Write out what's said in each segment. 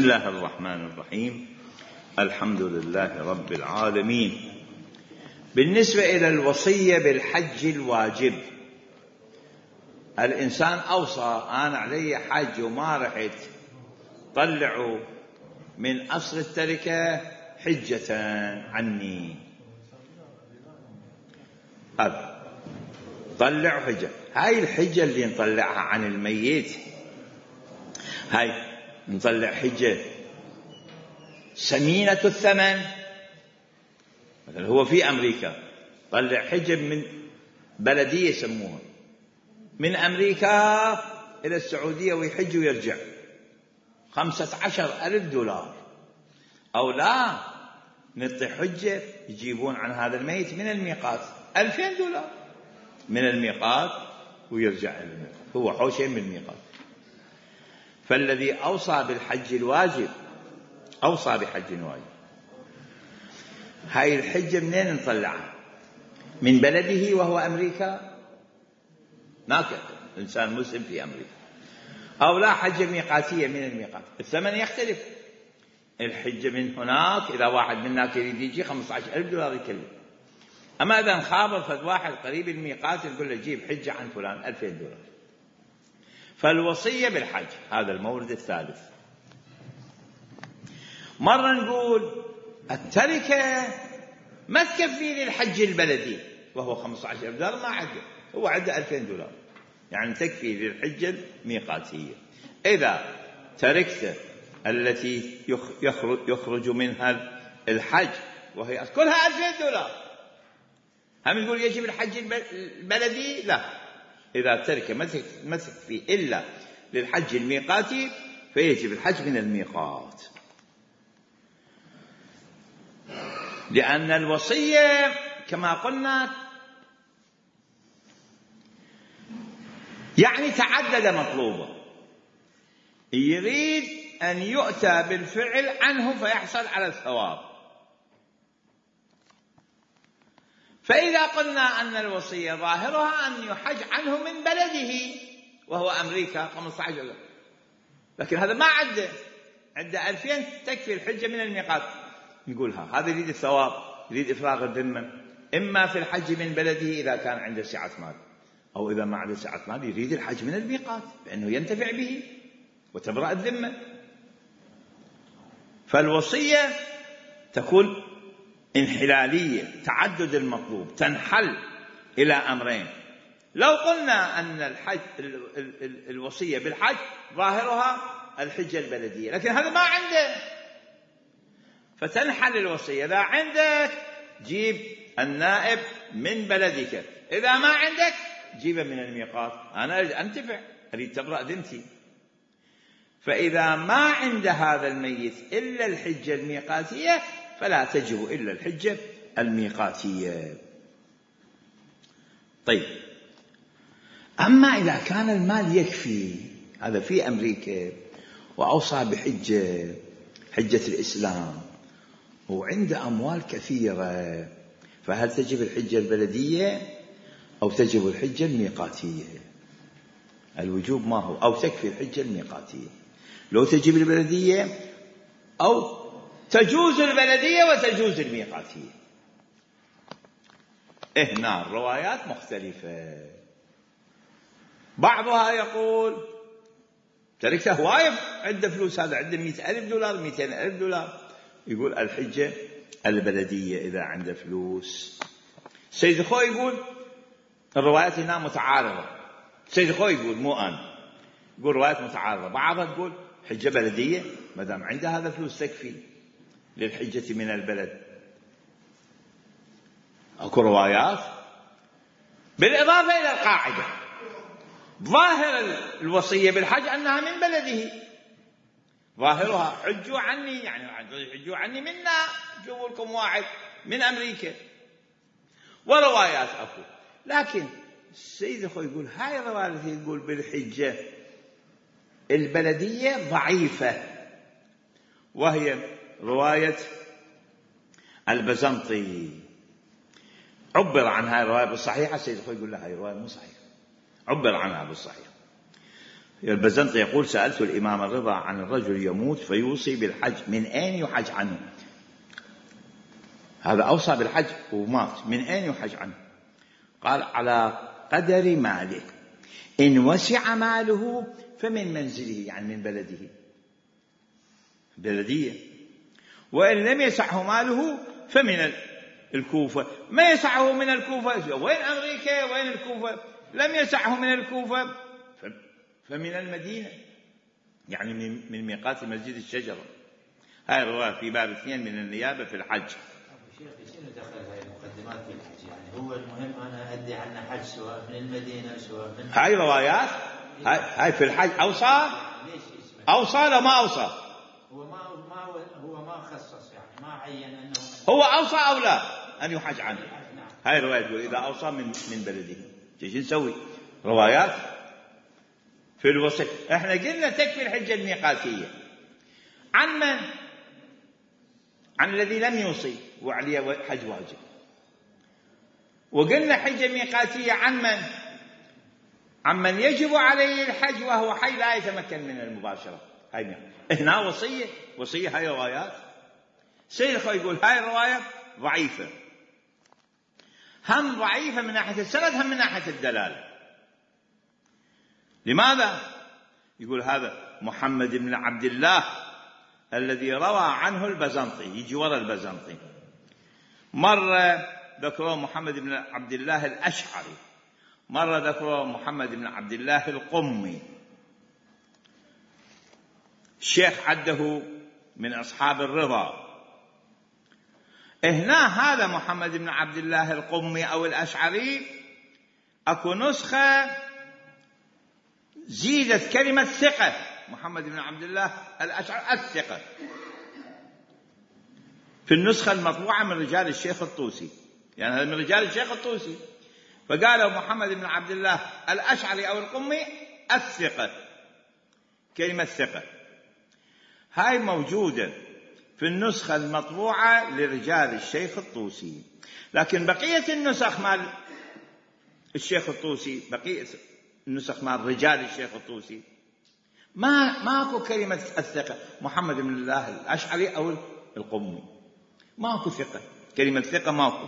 الله الرحمن الرحيم. الحمد لله رب العالمين. بالنسبة إلى الوصية بالحج الواجب، الإنسان أوصى أنا علي حج وما رحت، طلعوا من أصل التركة حجة عني، طلعوا حجة. هاي الحجة اللي نطلعها عن الميت، هاي نطلع حجة سمينة الثمن. مثلا هو في أمريكا، طلع حجة من بلدية يسموها من أمريكا إلى السعودية ويحج ويرجع، 15,000 دولار. أو لا، نعطي حجة يجيبون عن هذا الميت من الميقات 2,000 دولار من الميقات ويرجع إلى الميقات، هو حوشين من الميقات. فالذي أوصى بالحج الواجب أوصى بحج واجب. هاي الحجة منين نطلعها؟ من بلده وهو أمريكا، هناك إنسان مسلم في أمريكا. أو لا، حجة ميقاتية من الميقات، الثمن يختلف. الحجة من هناك إذا واحد منا يريد يجي 15,000 دولار يكلف. أما إذا نخابر فد واحد قريب الميقات نقول له جيب حجة عن فلان 2,000 دولار. فالوصية بالحج هذا المورد الثالث. مرة نقول التركة ما تكفي للحج البلدي وهو 15,000 دولار، ما عنده، هو عنده 2,000 دولار، يعني تكفي للحجة الميقاتية. إذا تركت التي يخرج منها الحج وهي كلها 2,000 دولار، هم نقول يجب الحج البلدي؟ لا، إذا ترك ما تكفي إلا للحج الميقاتي فيجب الحج من الميقات. لأن الوصية كما قلنا يعني تعدد مطلوبه، يريد أن يؤتى بالفعل عنه فيحصل على الثواب. فإذا قلنا أن الوصية ظاهرها أن يحج عنه من بلده وهو أمريكا 15، لكن هذا ما عنده 2,000 تكفي الحجة من الميقات، نقولها هذا يريد الثواب، يريد إفراغ الذمة، إما في الحج من بلده إذا كان عنده سعة مال، أو إذا ما عنده سعة مال يريد الحج من الميقات لأنه ينتفع به وتبرأ الذمة. فالوصية تكون انحلالية، تعدد المطلوب، تنحل إلى أمرين. لو قلنا أن الوصية بالحج ظاهرها الحجة البلدية، لكن هذا ما عنده، فتنحل الوصية. إذا عندك جيب النائب من بلدك، إذا ما عندك جيبه من الميقات، أنا أنتفع، أريد تبرأ ذمتي. فإذا ما عند هذا الميت إلا الحجة الميقاتية فلا تجب إلا الحجة الميقاتية. طيب، أما إذا كان المال يكفي، هذا في أمريكا وأوصى حجة الإسلام وعنده أموال كثيرة، فهل تجب الحجة البلدية أو تجب الحجة الميقاتية؟ الوجوب ما هو؟ أو تكفي الحجة الميقاتية؟ لو تجب البلدية أو تجوز البلدية وتجوز الميقاتية؟ هنا الروايات مختلفة. بعضها يقول تركته هواية عنده فلوس، هذا عنده 100,000 دولار 200,000 دولار، يقول الحجة البلدية إذا عنده فلوس. سيد خوي يقول الروايات هنا متعارضة. سيد خوي يقول مو أنا، يقول روايات متعارضة، بعضها تقول حجة بلدية ما دام عنده هذا فلوس تكفي للحجة من البلد. أكو روايات بالإضافة إلى القاعدة ظاهر الوصية بالحج أنها من بلده، ظاهرها حجوا عني، يعني حجوا عني منا، جوا لكم واحد من أمريكا، وروايات أكو. لكن السيد أخوي يقول هاي الروايات يقول بالحجة البلدية ضعيفة، وهي رواية البزنطي. عبر عن هاي الرواية بالصحيحة، السيد أخوي يقول لا هاي الرواية مو صحيحة، عبر عنها بالصحيح. البزنطي يقول: سألت الإمام الرضا عن الرجل يموت فيوصي بالحج، من أين يحج عنه؟ هذا أوصى بالحج ومات، من أين يحج عنه؟ قال: على قدر ماله، إن وسع ماله فمن منزله، يعني من بلدية، وإن لم يسعه ماله فمن الكوفة. ما يسعه من الكوفة، وين أمريكا وين الكوفة؟ لم يسعه من الكوفة فمن المدينة، يعني من ميقات مسجد الشجرة. هاي الرواية في باب 2 من النيابة في الحج. شنو دخل هاي المقدمات في الحج؟ يعني هو المهم أنا أدي عنه حج سواء من المدينة سواء من هاي روايات، هاي في الحج أوصى لا ما أوصى؟ هو ما خصص، يعني ما عين أنه هو أوصى أو لا أن يحج عنه. هاي الرواية تقول إذا أوصى من بلده. ايش نسوي؟ روايات في الوصف. احنا قلنا تكفي الحجة الميقاتية عن من؟ عن الذي لم يوصي وعليه حج واجب. وقلنا حجة ميقاتية عن من؟ عن من يجب عليه الحج وهو حي لا يتمكن من المباشرة. هاي هنا وصية. هاي روايات. سيد الخوي يقول هاي الرواية ضعيفة، هم ضعيفة من ناحية السند هم من ناحية الدلالة. لماذا؟ يقول هذا محمد بن عبد الله الذي روى عنه البزنطي، يجي وراء البزنطي. مرة ذكروا محمد بن عبد الله الأشعري، مرة ذكروا محمد بن عبد الله القمي. الشيخ عده من أصحاب الرضا. هنا هذا محمد بن عبد الله القمي أو الأشعري أكو نسخة زيدت كلمة ثقة، محمد بن عبد الله الأشعري الثقة، في النسخة المطبوعة من رجال الشيخ الطوسي، يعني هذا من رجال الشيخ الطوسي. فقالوا محمد بن عبد الله الأشعري أو القمي الثقة، كلمة ثقة. هاي موجودة في النسخة المطبوعة لرجال الشيخ الطوسي، لكن بقية النسخ مال الشيخ الطوسي، بقية النسخ مال رجال الشيخ الطوسي ماكو كلمة الثقة محمد بن الله الأشعري أو القمي، ماكو ثقة، كلمة ثقة ماكو.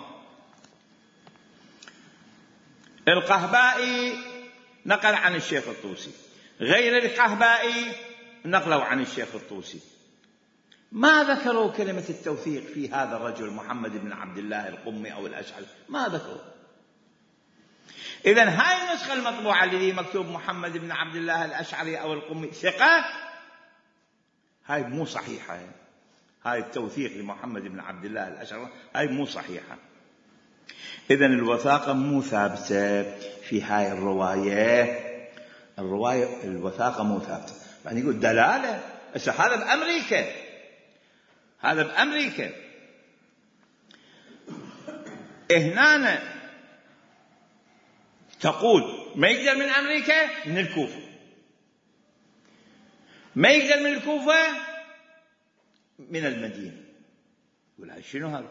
القهبائي نقل عن الشيخ الطوسي، غير القهبائي نقلوا عن الشيخ الطوسي، ما ذكروا كلمة التوثيق في هذا الرجل محمد بن عبد الله القمي أو الأشعري، ما ذكروا. إذن هاي النسخة المطبوعة اللي مكتوب محمد بن عبد الله الأشعري أو القمي ثقة، هاي مو صحيحة. هاي التوثيق لمحمد بن عبد الله الأشعري هاي مو صحيحة. إذن الوثاقة مو ثابتة في هاي الرواية الوثاقة مو ثابتة. يعني يقول دلالة، هذا بأمريكا، هذا بأمريكا. هنا تقول ما يقدر من أمريكا، من الكوفة، ما يقدر من الكوفة، من المدينة. يقول هاي شنو هذا؟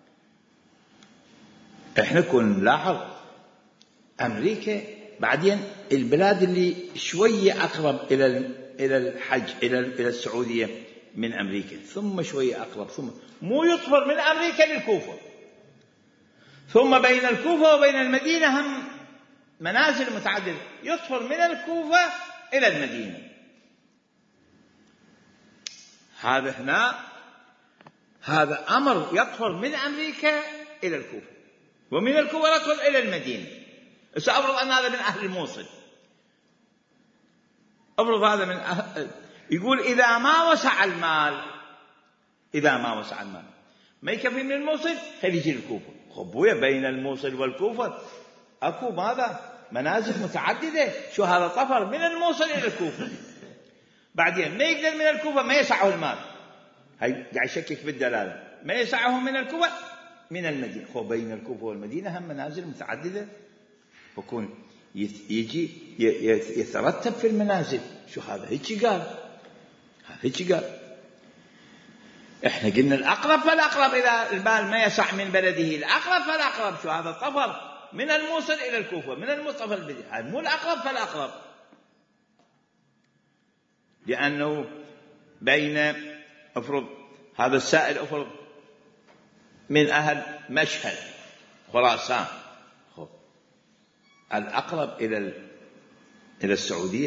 احنا كنا نلاحظ أمريكا، بعدين البلاد اللي شوية أقرب إلى الحج إلى السعودية من أمريكا، ثم شوية أقرب، ثم مو يطفر من أمريكا للكوفة، ثم بين الكوفة وبين المدينة هم منازل متعددة، يطفر من الكوفة إلى المدينة. هذا هنا هذا أمر يطفر من أمريكا إلى الكوفة، ومن الكوفة يطفر إلى المدينة. سأفرض أن هذا من أهل الموصل، أفرض هذا من يقول إذا ما وسع المال ما يكفي من الموصل، خلي يجي الكوفة. خبوية بين الموصل والكوفة أكو ماذا؟ منازل متعددة. شو هذا؟ طفر من الموصل إلى الكوفة، بعدين ما يقدر من الكوفة، ما يسعه المال. هاي قاعد يشكك بالدلالة، ما يسعه من الكوفة، من المدينة. خو بين الكوفة والمدينة هم منازل متعددة، بكون يجي يترتب في المنازل. شو هذا؟ هيك قال. احنا قلنا الأقرب فالأقرب، إذا البال ما يسع من بلده الأقرب فالأقرب. شو هذا؟ طفر من الموصل إلى الكوفة، من المصطفى المدينة، هذا مو الأقرب فالأقرب. لأنه بين أفرض هذا السائل أفرض من أهل مشهد خراسان، الأقرب إلى السعودية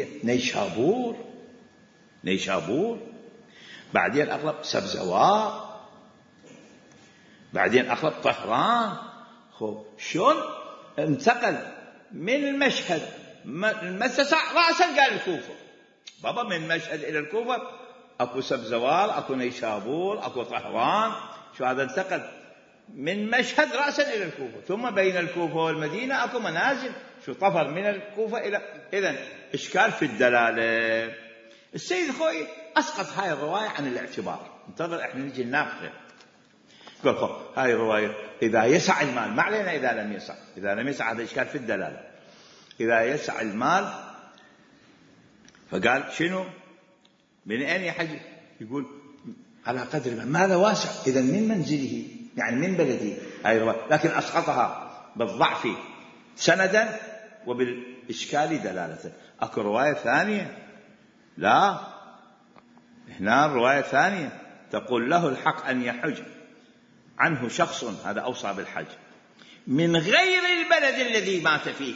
نيشابور، بعدين الأقرب سبزوار، بعدين الأقرب طهران. شلون انتقل من المشهد المسسع رأسا قال الكوفة، بابا من المشهد إلى الكوفة أكو سبزوار، أكو نيشابور، أكو طهران. شو هذا انتقل من مشهد رأسا إلى الكوفة، ثم بين الكوفة والمدينة أكو منازل، شو طفر من الكوفة إلى. إذن إشكال في الدلالة. السيد الخوئي أسقط هاي الرواية عن الاعتبار. انتظر إحنا نجي نناقشه. قال هاي الرواية إذا يسع المال، ما علينا إذا لم يسع هذا إشكال في الدلالة. إذا يسع المال، فقال شنو من أين يحج؟ يقول على قدر ماذا واسع، إذا من منزله يعني من بلده هاي الرواية، لكن أسقطها بالضعف سندا وبالإشكال دلالة. أكو رواية ثانية، لا هنا الرواية الثانية تقول له الحق أن يحج عنه شخص، هذا أوصى بالحج، من غير البلد الذي مات فيه،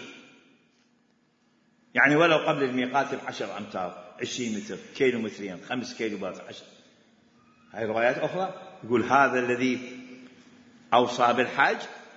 يعني ولو قبل الميقات 10 أمتار، 20 متر، كيلو مترين، 5 كيلو 10. هاي روايات أخرى يقول هذا الذي أوصى بالحج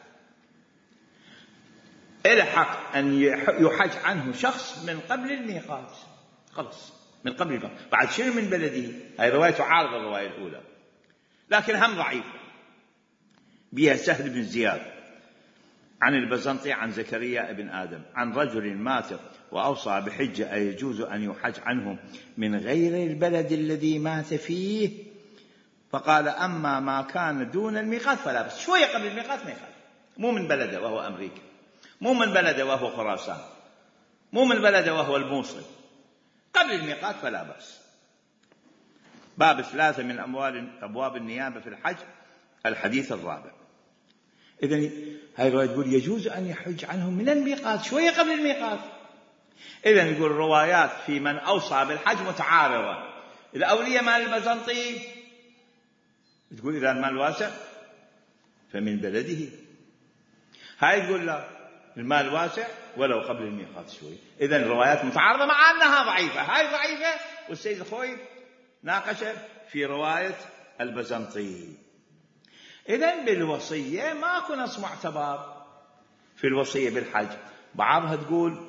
إلى حق أن يحج عنه شخص من قبل الميقات، خلص من قبل الميقات. بعد شنو من بلده؟ هاي رواية تعارض الرواية الأولى، لكن هم ضعيف. بها سهل بن زياد عن البزنطي عن زكريا بن آدم عن رجل مات وأوصى بحجة أيجوز أن يحج عنه من غير البلد الذي مات فيه؟ فقال أما ما كان دون الميقات فلا بس. شوية قبل الميقات ما يخالف، مو من بلده وهو أمريكا، مو من بلده وهو خراسان، مو من بلده وهو الموصل، قبل الميقات فلا بأس. باب 3 من أبواب النيابة في الحج، الحديث الرابع. إذن هاي الرواية تقول يجوز أن يحج عنهم من الميقات، شوية قبل الميقات. إذن يقول الروايات في من أوصى بالحج متعارضة. الأولية مال البزنطي تقول إذا المال واسع فمن بلده، هاي تقول لا المال واسع ولو قبل الميقات شوي. إذن الروايات متعارضة مع أنها ضعيفة. هاي ضعيفة، والسيد الخوئي ناقش في رواية البزنطي. إذن بالوصية ماكو نص معتبر في الوصية بالحج. بعضها تقول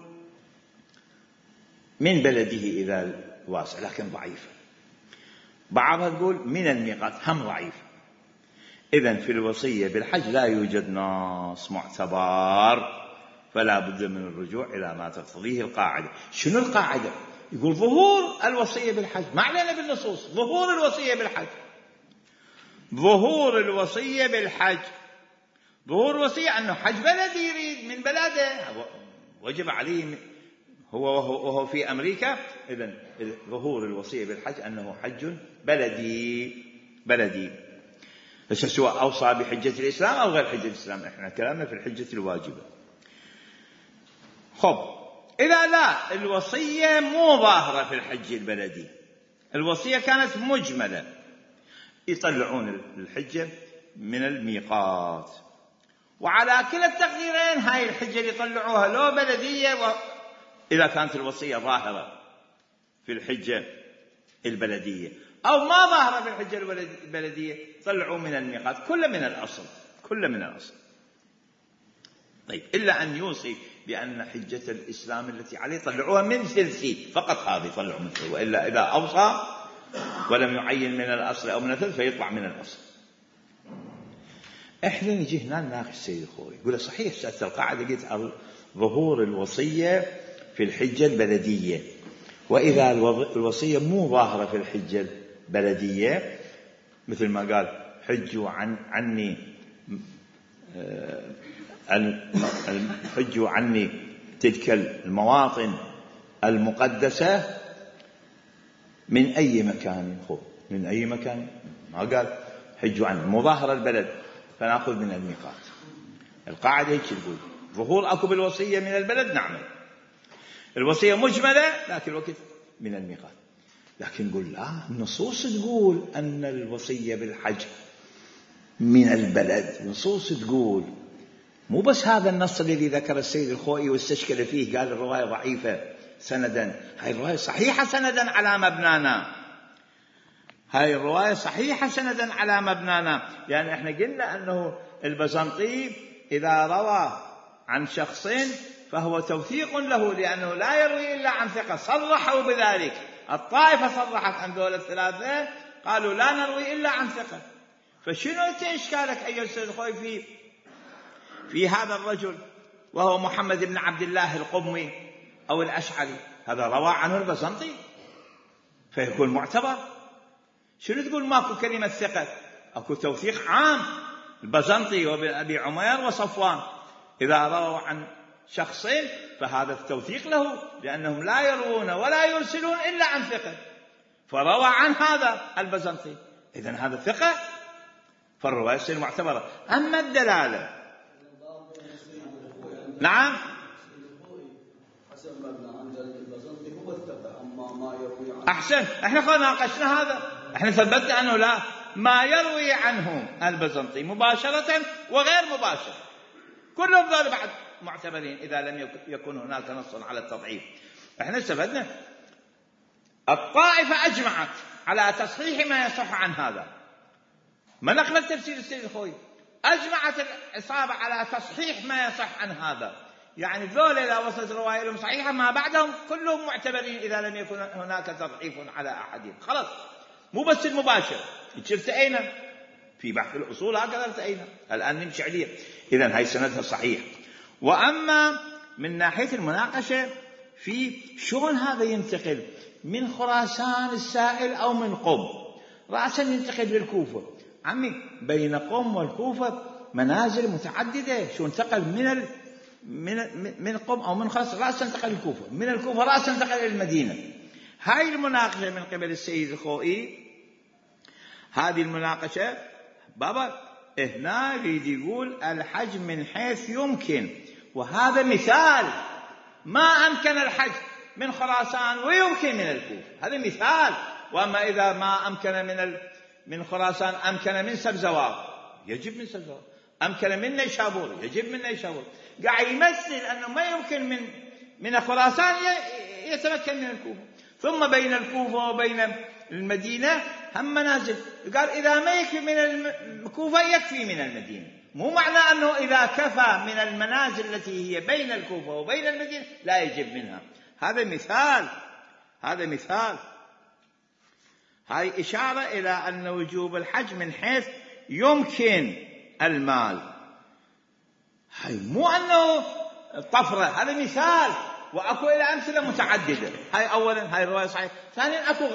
من بلده إذا واسع لكن ضعيفة، بعضها تقول من الميقات هم ضعيفة. إذن في الوصية بالحج لا يوجد نص معتبر، فلا بد من الرجوع إلى ما تقتضيه القاعدة. شنو القاعدة؟ يقول ظهور الوصية بالحج، ما علينا بالنصوص، ظهور الوصية بالحج، ظهور الوصية بالحج. ظهور الوصية أنه حج بلدي يريد من بلده، وجب عليه وهو في أمريكا. إذن ظهور الوصية بالحج أنه حج بلدي سواء أوصى بحجة الإسلام أو غير حجة الإسلام. إحنا كلامنا في الحجة الواجبة. خب إذا لا الوصية مو ظاهرة في الحج البلدي، الوصية كانت مجملة، يطلعون الحجة من الميقات. وعلى كلا التقديرين هاي الحجة اللي يطلعوها لو بلدية إذا كانت الوصية ظاهرة في الحجة البلدية أو ما ظاهرة في الحجة البلدية، طلعوا من الميقات، كل من الأصل. طيب إلا أن يوصي بأن حجة الإسلام التي عليه طلعوها من ثلثي فقط، هذه طلعوا من ثلثي. وإلا إذا أوصى ولم يعين من الأصل أو من الثلث فيطلع من الأصل. إحنا نجي هنا نناقش السيد الخوئي، يقول صحيح سألت القاعدة قلت على ظهور الوصية في الحجة البلدية، وإذا الوصية مو ظاهرة في الحجة البلدية مثل ما قال حجوا عني حجوا عني تلك المواطن المقدسة من أي مكان، من أي مكان، ما قال حجوا عني مظاهرة البلد فنأخذ من الميقات. القاعدة هيك تقول ظهور أكو بالوصية من البلد نعمل، الوصية مجملة لكن الوقت من الميقات. لكن نقول لا، النصوص تقول أن الوصية بالحج من البلد، نصوص تقول، مو بس هذا النص الذي ذكر السيد الخوئي واستشكل فيه، قال الرواية ضعيفة سندا. هاي الرواية صحيحة سندا على مبنانا، هاي الرواية صحيحة سندا على مبنانا، لأن احنا قلنا أنه البزنطي إذا روى عن شخص فهو توثيق له، لأنه لا يروي إلا عن ثقة، صرحوا بذلك، الطائفة صرحت عن دول الثلاثة، قالوا لا نروي إلا عن ثقة. فشنو أنت إشكالك أيها السيد الخوئي في هذا الرجل وهو محمد بن عبد الله القمي أو الأشعري؟ هذا روى عنه البزنطي فيكون معتبر. شنو تقول ماكو كلمة ثقة؟ أكو توثيق عام، البزنطي وأبي عمير وصفوان إذا رووا عن شخصين فهذا التوثيق له، لأنهم لا يروون ولا يرسلون إلا عن ثقة، فروى عن هذا البزنطي، إذن هذا ثقة، فالرواية تصير معتبرة. أما الدلالة نعم أحسن، احنا قد ناقشنا هذا، احنا ثبتنا أنه لا، ما يروي عنه البزنطي مباشرة وغير مباشر كلهم ذول بعد معتبرين إذا لم يكن هناك نص على التضعيف. احنا استفدنا الطائفة أجمعت على تصحيح ما يصح عن هذا، ما نقل تفسير السيد الخوئي، أجمعت الإصابة على تصحيح ما يصح عن هذا، يعني ذول إذا وصلت روايتهم صحيحة ما بعدهم كلهم معتبرين إذا لم يكن هناك تضعيف على أحدهم، خلاص. مو بس المباشر، ارتئينا في بحث الأصول هكذا ارتئينا، الآن نمشي عليه. إذن هاي سندها صحيح. وأما من ناحية المناقشة في شلون هذا ينتقل من خراسان السائل أو من قم، رأسا ينتقل للكوفة، عمي بين قم والكوفة منازل متعددة، شو انتقل من قم أو من خراسان رأسا انتقل للكوفة، من الكوفة رأسا انتقل إلى المدينة. هاي المناقشة من قبل السيد الخوئي، هذه المناقشة بابا هنا يريد يقول الحج من حيث يمكن، وهذا مثال، ما أمكن الحج من خراسان ويمكن من الكوفة، هذا مثال. وأما إذا ما أمكن من خراسان أمكن من سبزوار يجب من سبزوار، أمكن من نيشابور يجب من نيشابور، قاعد يمثل أنه ما يمكن من خراسان يتمكن من الكوفة، ثم بين الكوفة وبين المدينة هم منازل، قال إذا ما يكفي من الكوفة يكفي من المدينة، مو معنى أنه إذا كفى من المنازل التي هي بين الكوفة وبين المدينة لا يجب منها. هذا مثال، هذا مثال، هاي إشارة إلى أن وجوب الحج من حيث يمكن المال، هاي مو أنه طفرة، هذا مثال، وأكو إلى أمثلة متعددة. هاي أولا، هاي الرواية صحيحة. ثانيا أكو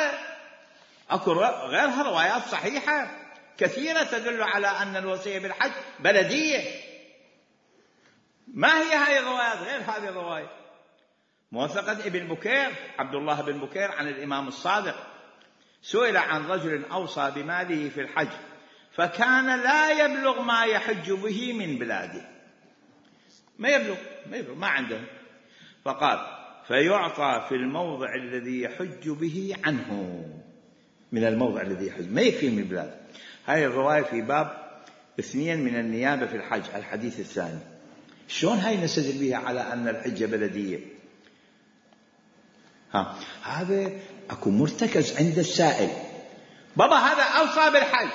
غيرها روايات صحيحة كثيرة تدل على أن الوصية بالحج بلدية. ما هي هاي الروايات غير هذه الرواية؟ موثقة ابن بكير، عبد الله بن بكير، عن الإمام الصادق، سئل عن رجل أوصى بماله في الحج فكان لا يبلغ ما يحج به من بلاده، ما يبلغ ما عنده، فقال فيعطى في الموضع الذي يحج به عنه، من الموضع الذي يحج، ما يكفي من بلاده. هاي الرواية في باب 2 من النيابة في الحج، الحديث الثاني. شلون هاي نستدل بها على أن الحج بلدية؟ هذا أكو مرتكز عند السائل، بابا هذا أوصى بالحج،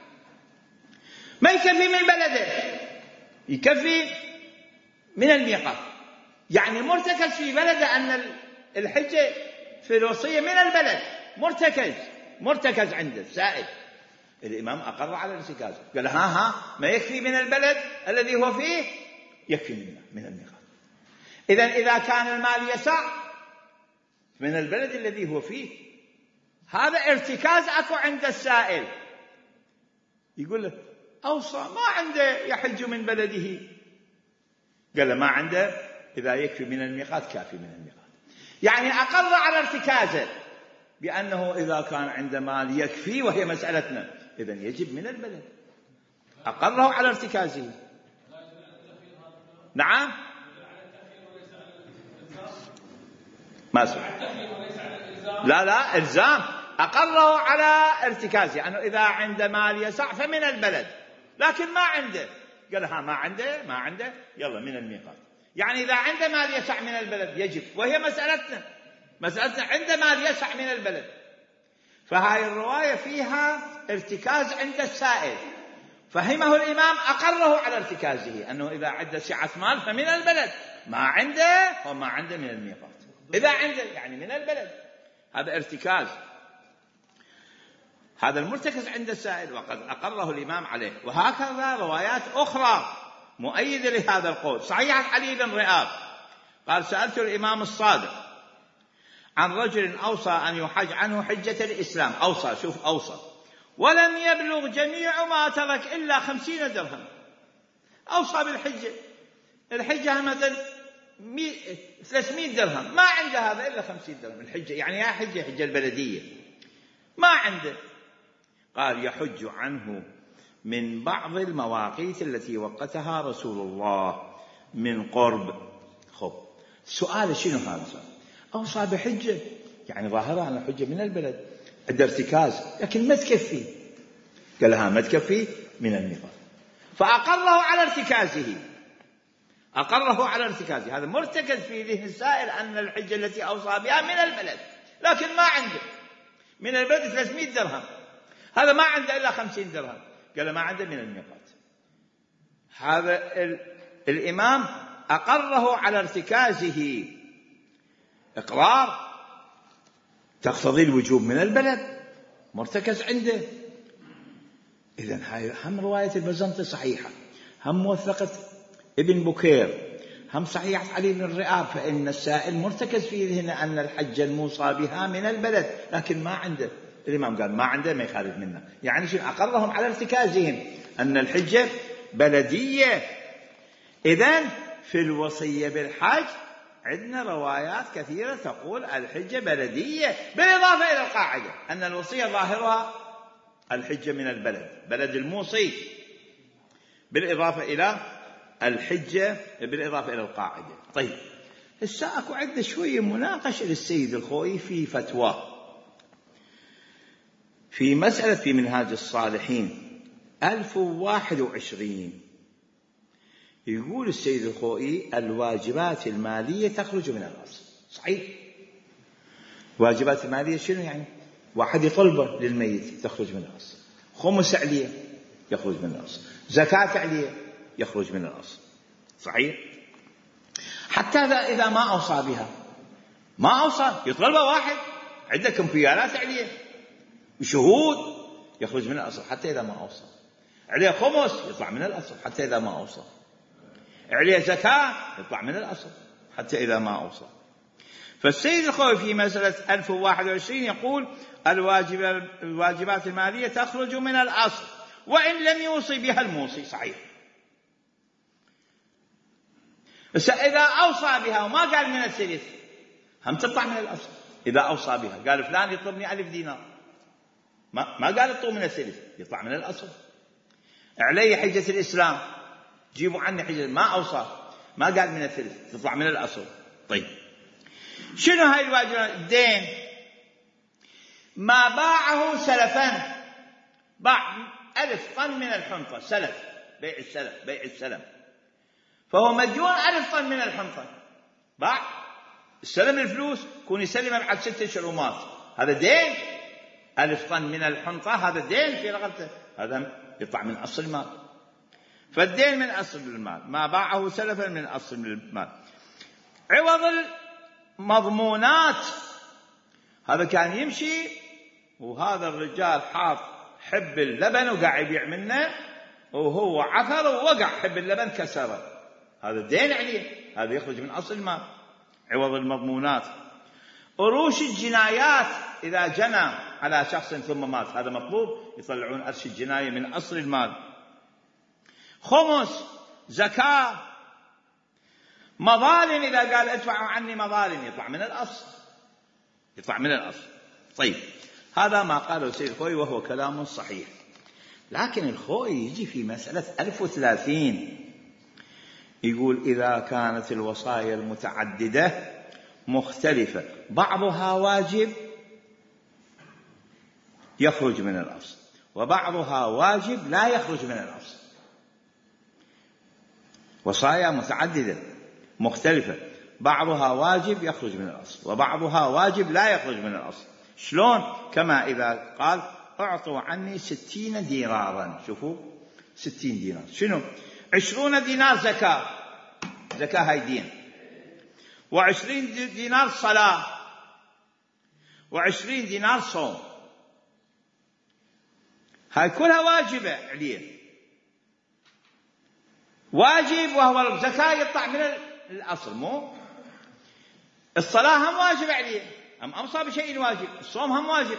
ما يكفي من بلده، يكفي من الميقات، يعني مرتكز في بلده، أن الحجة في الوصية من البلد، مرتكز عند السائل. الإمام أقر على الارتكاز، قال ما يكفي من البلد الذي هو فيه، يكفي من الميقات. إذا كان المال يسع من البلد الذي هو فيه، هذا ارتكاز أكو عند السائل، يقول له أوصى ما عنده يحج من بلده، قال ما عنده، إذا يكفي من الميقات كافي من الميقات، يعني أقر على ارتكازه بأنه إذا كان عنده مال يكفي، وهي مسألتنا، إذن يجب من البلد، أقره على ارتكازه. نعم ما سمع. لا إلزام، أقره على ارتكازه، أنه إذا عنده مال يسع فمن البلد، لكن ما عنده، قال ها ما عنده يلا من الميقات. يعني إذا عنده مال يسع من البلد يجب، وهي مسألتنا عنده مال يسع من البلد. فهاي الرواية فيها ارتكاز عند السائل، فهمه الإمام أقره على ارتكازه، أنه إذا عنده سعة مال فمن البلد، ما عنده من الميقات. إذا عنده يعني من البلد، هذا ارتكاز، هذا المرتكز عند السائل، وقد أقره الإمام عليه. وهكذا روايات أخرى مؤيدة لهذا القول. صحيح علي بن رئاب قال سألت الإمام الصادق عن رجل أوصى أن يحج عنه حجة الإسلام، أوصى ولم يبلغ جميع ما ترك إلا 50 درهم. أوصى الحجة مثلا 300 درهم، ما عنده هذا إلا 50 درهم الحجة، يعني يا حجة البلدية ما عنده. قال يحج عنه من بعض المواقيت التي وقتها رسول الله من قرب. سؤال شنو هذا؟ أوصى بحجة، يعني ظاهرة أن الحجة من البلد، عنده ارتكاز، لكن ما تكفي. قال لها ما تكفي من الميقات، فأقره على ارتكازه. هذا مرتكز في ذهن السائل أن الحجة التي أوصى بها من البلد، لكن ما عنده من البلد 300 درهم، هذا ما عنده إلا 50 درهم، قال ما عنده من الميقات. هذا الإمام أقره على ارتكازه، إقرار تقتضي الوجوب من البلد، مرتكز عنده. إذن هاي هم رواية البزنطي صحيحة، هم موثقة ابن بكير، هم صحيحة علي بن الرئاب، فإن السائل مرتكز في ذهنه أن الحج الموصى بها من البلد، لكن ما عنده. الإمام قال ما عنده، ما يخالف منه، يعني شو أقرهم على ارتكازهم أن الحجة بلدية. إذن في الوصية بالحج عندنا روايات كثيرة تقول الحجة بلدية، بالإضافة إلى القاعدة أن الوصية ظاهرها الحجة من البلد، بلد الموصي، بالإضافة إلى الحجة، بالإضافة إلى القاعدة. طيب هسه أكو عندنا شوية مناقشة للسيد الخوئي في فتوى في مسألة في منهاج الصالحين 1021. يقول السيد الخوئي الواجبات المالية تخرج من الأصل. صحيح، واجبات المالية شنو يعني؟ واحد يطلبه للميت تخرج من الأصل، خمس عليه يخرج من الأصل، زكاة عليه يخرج من الأصل. صحيح، حتى إذا ما أوصى بها، ما أوصى، يطلبه واحد عنده كمبيالات عليه شهود يخرج من الأصل حتى إذا ما أوصى، عليه خمس يطلع من الأصل حتى إذا ما أوصى، عليه زكاة يطلع من الأصل حتى إذا ما أوصى. فالسيد الخوئي في مسألة 1021 يقول الواجبات المالية تخرج من الأصل وإن لم يوصي بها الموصي. صحيح، بس إذا أوصى بها وما قال من الثلث هم تطلع من الأصل. إذا أوصى بها قال فلان يطلبني 1000 دينار، ما قال اطلب من الثلث، يطلع من الأصل. علي حجة الإسلام، جيبوا عني حجة، ما أوصى، ما قال من الثلث، تطلع من الأصل. طيب شنو هاي الواجبات؟ الدين ما باعه سلفا، باع 1000 طن من الحنطة، سلف، بيع السلم، فهو مديون 1000 طن من الحنطة، باع السلم الفلوس، كون يسلمه بعد 6 شرمات، هذا دين. 1000 طن من الحنطة هذا دين في رقبته، هذا يطلع من أصل المال. فالدين من أصل المال، ما باعه سلفا من أصل المال. عوض المضمونات، هذا كان يمشي وهذا الرجال حاط حب اللبن وقاعد يبيع منه، وهو عثر ووقع حب اللبن كسره، هذا دين عليه، هذا يخرج من أصل المال. عوض المضمونات. أروش الجنايات، إذا جنى على شخص ثم مات هذا مطلوب، يطلعون أرش الجناية من أصل المال. خمس، زكاة. مظالم، إذا قال ادفعوا عني مظالم يطلع من الأصل. طيب هذا ما قاله السيد الخوئي وهو كلام صحيح. لكن الخوئي يجي في مسألة 1030 يقول إذا كانت الوصايا المتعددة مختلفة، بعضها واجب يخرج من الأصل، وبعضها واجب لا يخرج من الأصل. وصايا متعددة مختلفة، بعضها واجب يخرج من الأصل وبعضها واجب لا يخرج من الأصل. شلون؟ كما إذا قال أعطوا عني 60 دينارا. شوفوا 60 دينار شنو؟ 20 دينار زكاة، زكاة هاي دين، و20 دينار صلاة، و20 دينار صوم، هاي كلها واجبة عليه، واجب وهو الزكاة يطلع من الأصل. مو الصلاة هم واجب عليه، هم أوصى بشيء واجب، الصوم هم واجب.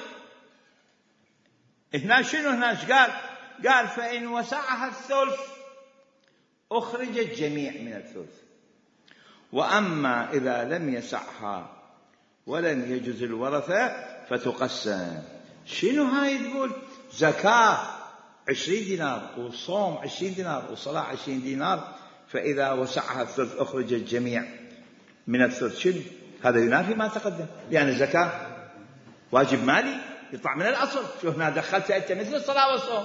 هنا شنو هنا قال فإن وسعها الثلث أخرج الجميع من الثلث، وأما إذا لم يسعها ولم يجز الورثة فتقسم. شنو هاي تقول؟ زكاة 20 دينار وصوم 20 دينار وصلاة 20 دينار، فإذا وسعها الثلث أخرج الجميع من الثلث. شنو هذا؟ ينافي ما تقدم، لأن الزكاة واجب مالي يطلع من الأصل. شو هنا دخلت أنت مثل الصلاة والصوم،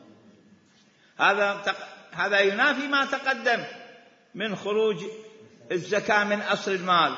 هذا ينافي ما تقدم من خروج الزكاة من أصل المال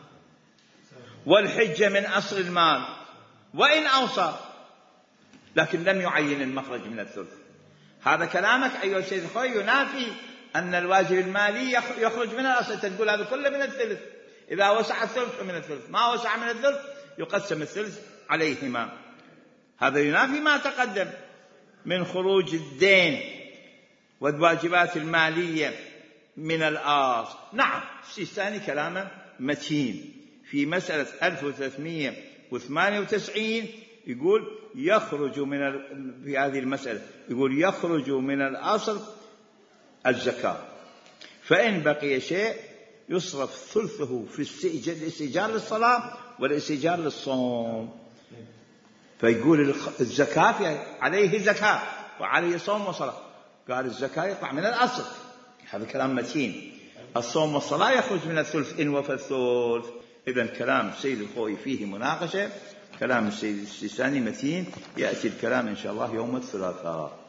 والحجة من أصل المال، وإن أوصى لكن لم يعين المخرج من الثلث. هذا كلامك أيها السيد الخوي ينافي أن الواجب المالي يخرج من الأصل. تقول هذا كله من الثلث، إذا وسع الثلث من الثلث، ما وسع من الثلث يقسم الثلث عليهما. هذا ينافي ما تقدم من خروج الدين والواجبات المالية من الأصل. نعم السيستاني كلامه متين في مسألة 1398 يقول يخرج في هذه المسألة يقول يخرج من الأصل الزكاة، فإن بقي شيء يصرف ثلثه في الاستئجار للصلاة والاستئجار للصوم. فيقول الزكاة عليه زكاة وعليه صوم وصلاة، قال الزكاة يطلع من الأصل. هذا كلام متين. الصوم والصلاة يخرج من الثلث إن وفى الثلث. إذن كلام السيد الخوي فيه مناقشة، كلام السيد السيستاني متين. يأتي الكلام إن شاء الله يوم الثلاثاء.